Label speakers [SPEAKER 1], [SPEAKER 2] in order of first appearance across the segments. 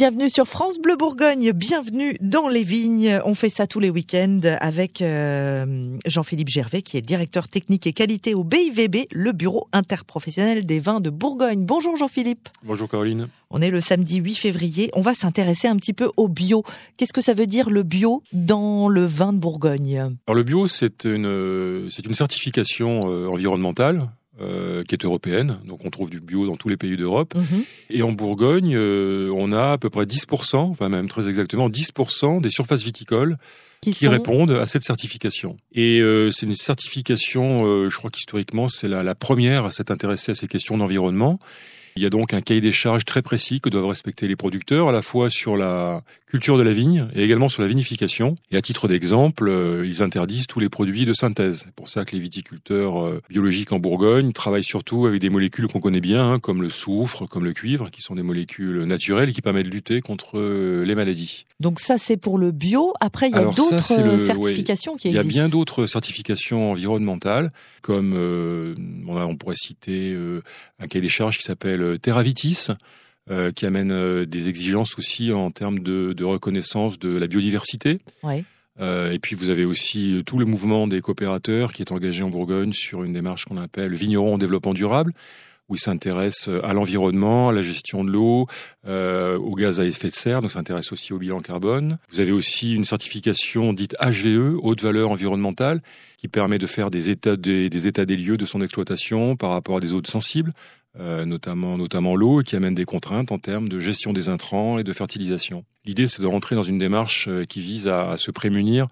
[SPEAKER 1] Bienvenue sur France Bleu Bourgogne, bienvenue dans les vignes. On fait ça tous les week-ends avec Jean-Philippe Gervais qui est directeur technique et qualité au BIVB, le bureau interprofessionnel des vins de Bourgogne. Bonjour Jean-Philippe.
[SPEAKER 2] Bonjour Caroline.
[SPEAKER 1] On est le samedi 8 février, on va s'intéresser un petit peu au bio. Qu'est-ce que ça veut dire le bio dans le vin de Bourgogne ?
[SPEAKER 2] Alors le bio c'est une certification environnementale. Qui est européenne, donc on trouve du bio dans tous les pays d'Europe. Et en Bourgogne, on a à peu près 10%, enfin même très exactement 10% des surfaces viticoles qui répondent à cette certification. Et c'est une certification, je crois qu'historiquement, c'est la première à s'être intéressée à ces questions d'environnement. Il y a donc un cahier des charges très précis que doivent respecter les producteurs, à la fois sur la culture de la vigne et également sur la vinification. Et à titre d'exemple, ils interdisent tous les produits de synthèse. C'est pour ça que les viticulteurs biologiques en Bourgogne travaillent surtout avec des molécules qu'on connaît bien, comme le soufre, comme le cuivre, qui sont des molécules naturelles et qui permettent de lutter contre les maladies.
[SPEAKER 1] Donc ça, c'est pour le bio. Après, il y a d'autres certifications qui existent.
[SPEAKER 2] Il y a bien d'autres certifications environnementales, comme on pourrait citer un cahier des charges qui s'appelle TerraVitis, qui amène des exigences aussi en termes de reconnaissance de la biodiversité.
[SPEAKER 1] Ouais.
[SPEAKER 2] Et puis vous avez aussi tout le mouvement des coopérateurs qui est engagé en Bourgogne sur une démarche qu'on appelle Vignerons en développement durable, où ils s'intéressent à l'environnement, à la gestion de l'eau, aux gaz à effet de serre, donc ça s'intéresse aussi au bilan carbone. Vous avez aussi une certification dite HVE, haute valeur environnementale, qui permet de faire des états des lieux de son exploitation par rapport à des zones sensibles, notamment l'eau, et qui amène des contraintes en termes de gestion des intrants et de fertilisation. L'idée, c'est de rentrer dans une démarche qui vise à se prémunir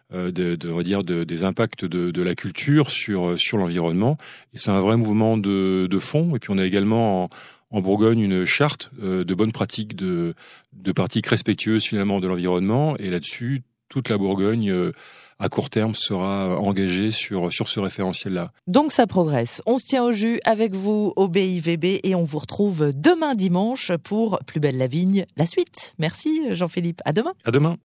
[SPEAKER 2] des impacts de la culture sur l'environnement. Et c'est un vrai mouvement de fond. Et puis on a également en Bourgogne une charte de bonnes pratiques, de pratiques respectueuses finalement de l'environnement. Et là-dessus, toute la Bourgogne à court terme sera engagée sur ce référentiel-là.
[SPEAKER 1] Donc ça progresse. On se tient au jus avec vous au BIVB et on vous retrouve demain dimanche pour Plus belle la vigne, la suite. Merci Jean-Philippe. À demain.
[SPEAKER 2] À demain.